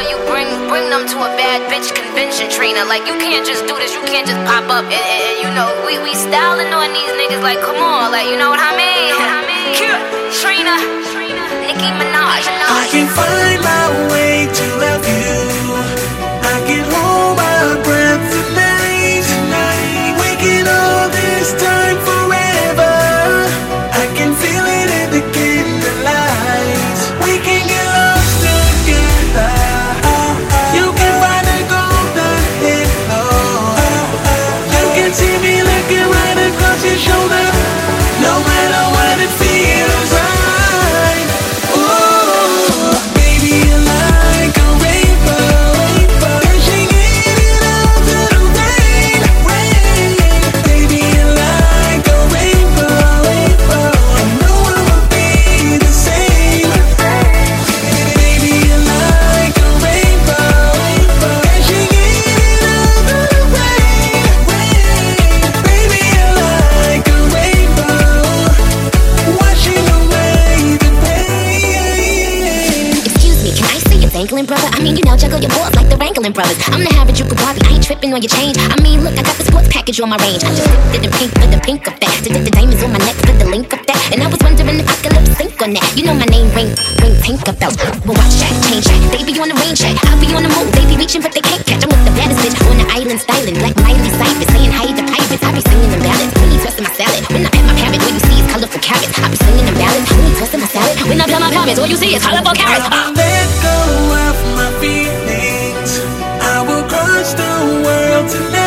you bring them to a bad bitch convention, Trina. Like, you can't just do this, you can't just pop up and you know, we styling on these niggas, like, come on, like, you know what I mean? Trina, Nicki Minaj. I can find my way to love you. I can hold my breath tonight. We can hold this time forever. I can feel it in the candlelight. We can get lost together. You can find a golden halo. You can see me looking right across your shoulder. No matter what, it feels right. Ooh, baby, you're like a rainbow, dashing in and out of the rain. Baby, you're like a rainbow, and no one will be the same. Baby, you're like a rainbow, dashing in and out of the rain. Baby, you're like a rainbow, washing away the pain. Excuse me, can I say you're dangling, brother? I mean, you know, juggle your balls like the Wrangling brothers. I'm the average you could Barbie, I ain't tripping on your change. I mean, look, I got the sports package on my range. I just did the pink for the pink of that. Did the diamonds on my neck for the link of that. And I was wondering if I could lip sync on that. You know my name, ring Tinkerbell. Well, watch that, change that. They be on the rain check, I be on the move. They be reaching but they can't catch. I'm with the baddest bitch on the island styling. Black Miley Cyrus saying hi to pirates. I be singing them ballads when you twisting my salad. When I pat my parrot, what you see is colorful carrots. I be singing them ballads when you twisting my salad. When I pat my parrot, all you see is colorful carrots. I'll let go of my feelings. I will cross the world tonight.